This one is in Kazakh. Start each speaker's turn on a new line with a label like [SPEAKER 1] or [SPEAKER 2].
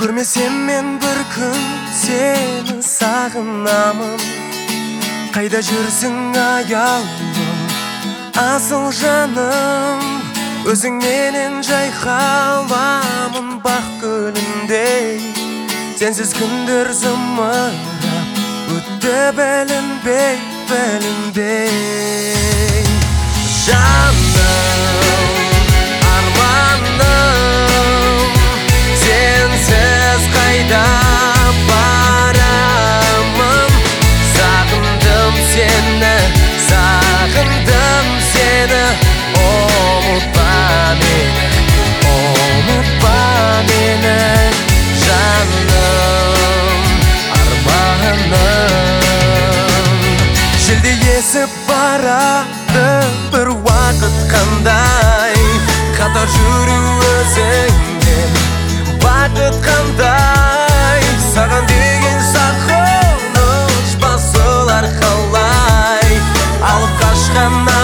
[SPEAKER 1] Көрмесем мен бір күн сені сағынамын. Қайда жүрсің аяулым, асыл жаным? Өзіңменен жайқаламын бақ гүліндей. Сенсіз күндер зымырап өтті білінбей, білінбей. Жаным, арманым, сенсіз қайда барамын? Сағындым сені, сағындым сені. Ұмытпа мені, ұмытпа мені. Жаным, арманым. Желде есіп барады бір уақыт қандай, қатар жүру өзіңмен бақыт қандай. Саған деген сағыныш басылар қалай, алып қашқан